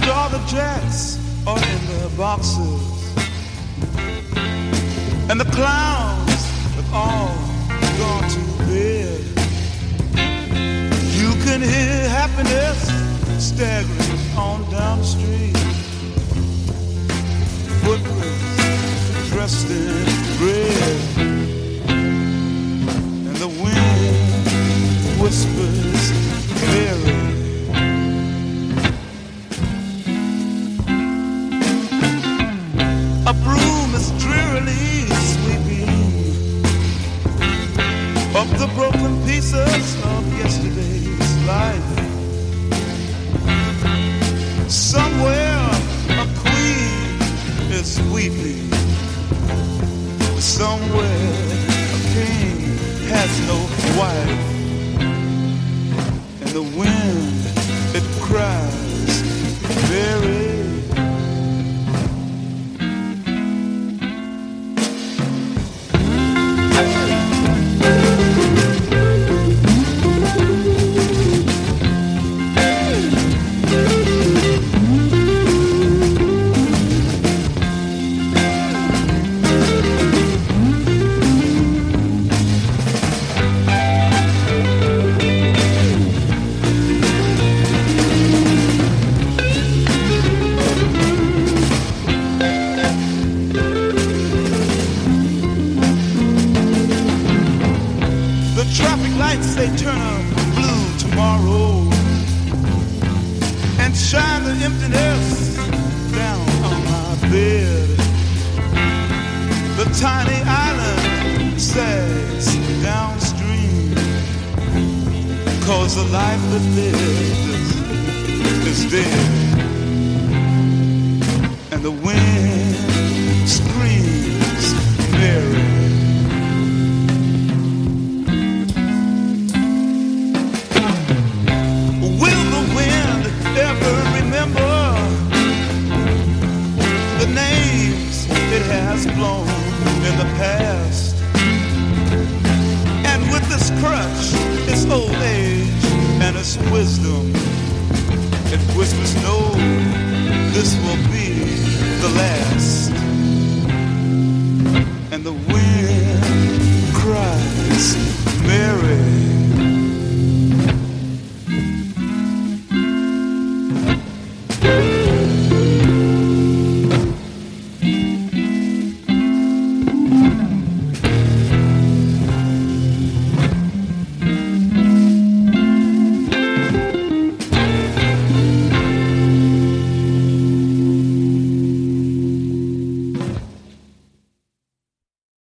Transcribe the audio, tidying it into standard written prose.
all the jets are in their boxes, and the clowns have all gone to bed. You can hear happiness staggering on down the street. Footprints dressed in red, and the wind whispers clearly. A broom is drearily sweeping up the broken pieces of yesterday's life. Somewhere a queen is weeping. Somewhere a king has no wife. And the wind, it cries very. They turn blue tomorrow and shine the emptiness down on my bed. The tiny island sags downstream, 'cause the life that lives is dead. And the wind screams merry. Ever remember the names it has blown in the past? And with this crutch, its old age and its wisdom, it whispers, no, this will be the last. And the wind